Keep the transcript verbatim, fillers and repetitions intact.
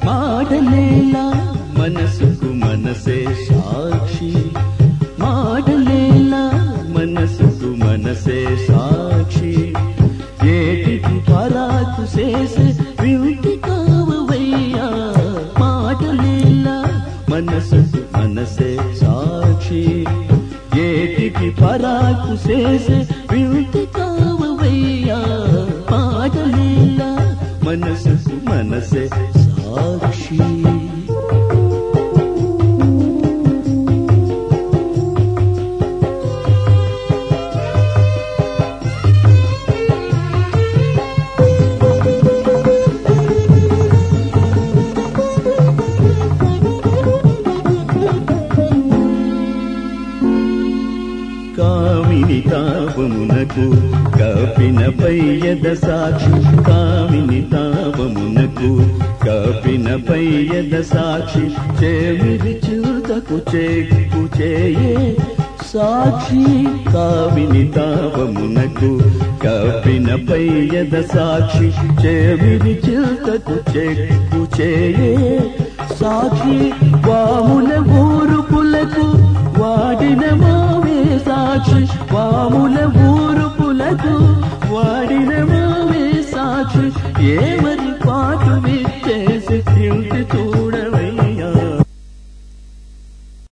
మాటలేలా మనసుకు మనసే సాక్షి, మాటలేలా మనసుకు మనసే సాక్షి, ఏటికి పరాకు చేసే వింటి కావయ్యా. మాటలేలా మనసుకు మనసే సాక్షి, ఏటికి పరాకు చేసే వింటి కావయ్యా. మాటలేలా మనసుకు మనసే సాక్షి. కామిని తాపమునకు కపినపై యద సాక్షి, కామిని తాపమునకు కపినపై యద సాక్షి, చెవిరి చూతకు చెక్కు చేయే సాక్షి. కామిని తాపమునకు కపినపై యద సాక్షి, చెవిరి చూతకు చెక్కు చేయే సాక్షి. వాముల ఊరుపులకు వాడిన మావే సాక్షి, వాముల ఊరుపులకు వాడిన మావే సాక్షి, ఏమరి పాటు విచ్చేసి తింటి